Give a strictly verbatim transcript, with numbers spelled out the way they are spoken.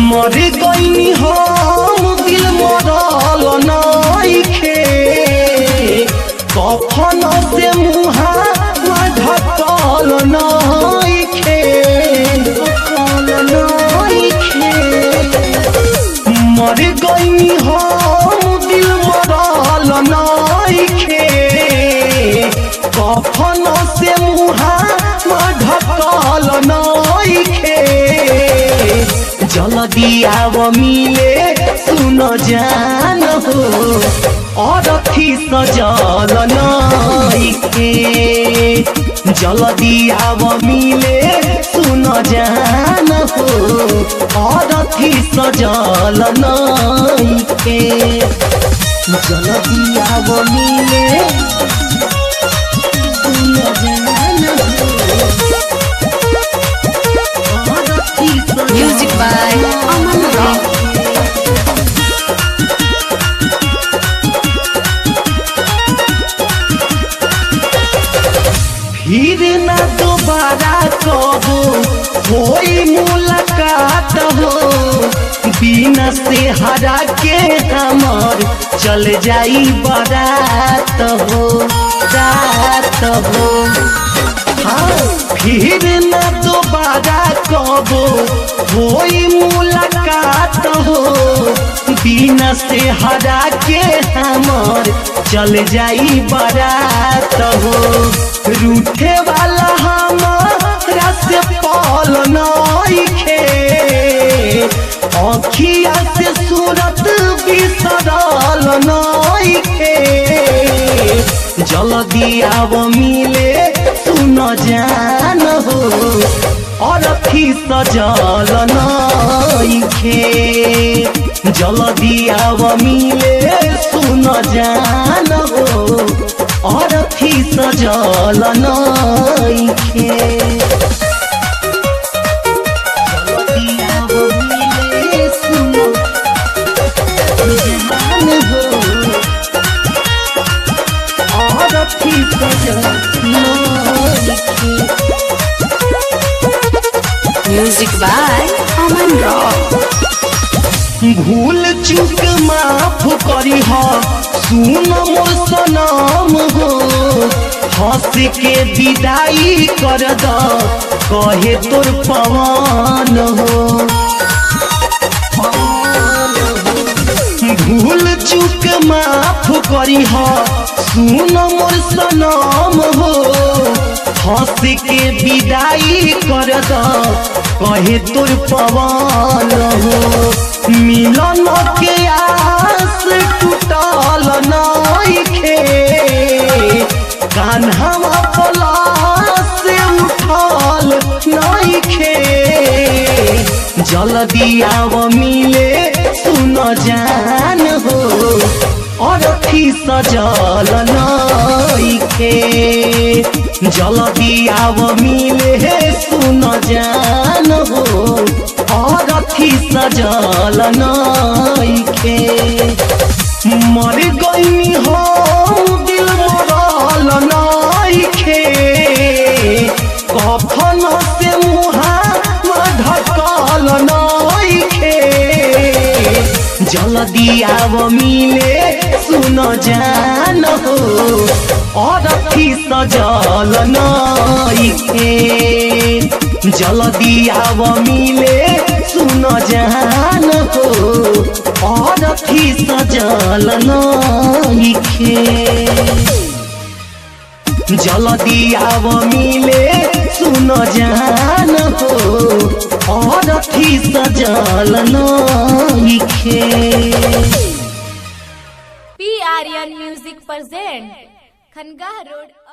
मर गईनी हम दिल मरल नइखे कफन से मुहा ढकल नइखे ढकल नइखे मर गईनी हम दिल मरल नइखे कफन से मुहा ढकल नइखे जल्दी आव मिले सुन जान हो अरथी सजल नइखे जल्दी आव मिले सुन जान हो अरथी सजल नइखे जल्दी आव मिले सुन जान हो Music by Aman Rock. फिर न दोबारा कहो होई मुलाकात हो बिना से हरा के हमर चल जाई बारात हो रात हो हाँ फिर न दोबारा कहो होई मुलाकात हो बिना से हरा के हमर चल जाई बारात हो रूठे वाला हमारा से पल नइखे अखिया से सूरत बिसरल नइखे जल्दी आव मिले सुन जान हो अरथी सजल नइखे जल्दी आव मिले सुन जान हो अरथी सजल नइखे जल्दी आव मिले सुन जान हो अरथी सजल नइखे Music by Aman Rock. भूल चूक माफ करी हो सुन मोर सनम हो हंस के विदाई कर द कहे तोर पवन हो भूल चूक माफ करी हो सुन मोर सनम हो हंस के विदाई कर द कहे तोर पवन हो मिलन के आस टूटल नइखे कान्हा पलास से उठल नइखे जल्दी आव मिले सुन जान हो अरथी सजल नइखे जल्दी आव मिले सुन जान हो अरथी सजल नइखे मर गईनी हम दिल मरल नइखे कफन से मुहा ढकल नइखे जल्दी आव मिले सुन जान हो अरथी सजल नइखे जल्दी आव मिले सुन जान हो अरथी सजल नइखे जल्दी आव मिले सुन जान हो अरथी सजल नइखे P Aryan music present Khangah road